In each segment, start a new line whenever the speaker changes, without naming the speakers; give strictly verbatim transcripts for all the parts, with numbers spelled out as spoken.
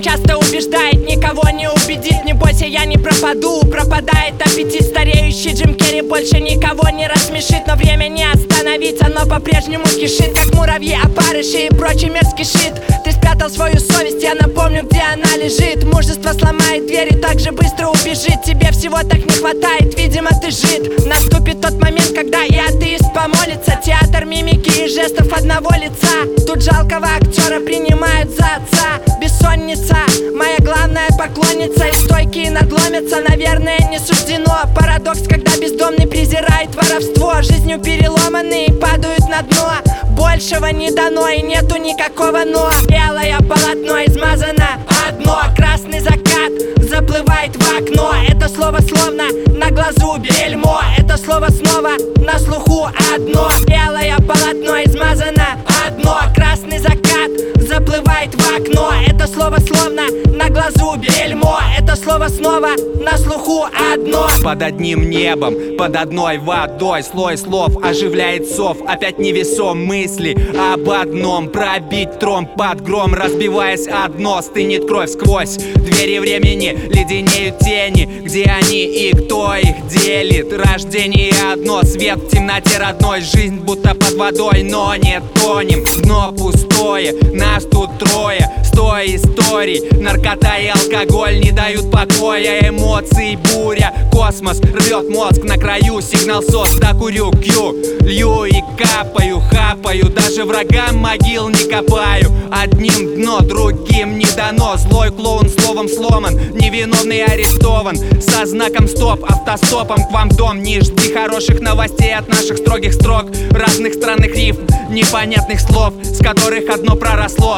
часто убеждает, никого не убедит. Не бойся, я не пропаду. Пропадает аппетит, стареющий Джим Керри больше никого не рассмешит. Но время не остановить, оно по-прежнему кишит, как муравьи, опарыши и прочий мерзкий шит. Ты спрятал свою совесть, я напомню, где она лежит. Мужество сломает двери, так же быстро убежит. Тебе всего так не хватает, видимо ты жид. Наступит тот момент, когда и атеист помолится. Театр мимики и жестов одного лица. Тут жалкого актера принимают за отца. Бессонница, моя главная поклонница. И стойкие надломятся, наверное, не суждено. Парадокс, когда бездомный презирает воровство. Жизнью переломанные падают на дно. Большего не дано и нету никакого но. Белое полотно измазано одно. Красный закат заплывает в окно. Это слово словно на глазу бельмо. Это слово снова на слуху одно. Белое полотно измазано одно. Красный закат заплывает в окно. Это слово словно на глазу бельмо. Это слово снова на слуху одно.
Под одним небом, под одной водой слой слов оживляет сов. Опять невесом мысли об одном. Пробить тромб под гром, разбиваясь одно. Стынет кровь сквозь двери времени, леденеют тени. Где они и кто их делит? Рождение одно, свет в темноте родной. Жизнь будто под водой, но не тонем. Дно пустое, нас тут трое. Сто историй, наркота и алкоголь не дают покоя. Эмоций буря, космос рвет мозг на краю. Сигнал сос, докурю, кью, лью и капаю, хапаю. Даже врагам могил не копаю. Одним дно, другим не дано. Злой клоун словом сломан, невиновный арестован. Со знаком стоп, автостопом к вам в дом. Не жди хороших новостей от наших строгих строк. Разных странных рифм, непонятных слов, с которых одно проросло.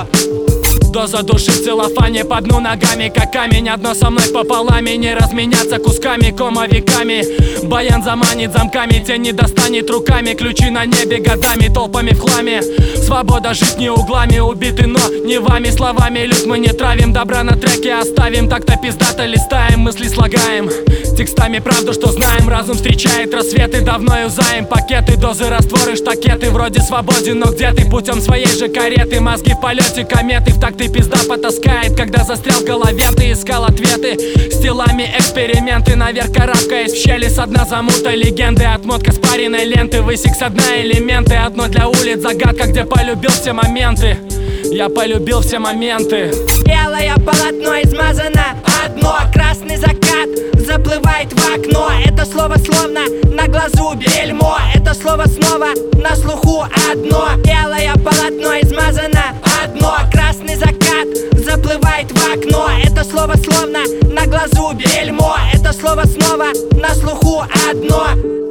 Доза души в целлофане, по дну ногами, как камень. Одно со мной пополами, не разменяться кусками, комовиками. Баян заманит замками, тень не достанет руками. Ключи на небе годами, толпами в хламе. Свобода жить не углами, убиты, но не вами. Словами люд мы не травим, добра на треке оставим. Так-то пиздато листаем, мысли слагаем. Текстами правду, что знаем, разум встречает рассветы. Давно юзаем пакеты, дозы, растворы, штакеты. Вроде свободен, но где ты? Путем своей же кареты. Мозги в полете, кометы, в такт и пизда потаскает. Когда застрял в голове, ты искал ответы. С телами эксперименты, наверх карабкаясь в щели. С дна замута легенды, отмотка спаренной ленты. Высек со дна элементы, одно для улиц загадка, где полюбил все моменты. Я полюбил все моменты.
Белое полотно измазано одно. Красный закат заплывает в окно. Это слово словно на глазу бельмо. Это слово снова на слуху одно. Белое полотно измазано одно. Красный закат заплывает в окно. Это слово словно на глазу бельмо. Это слово снова на слуху одно.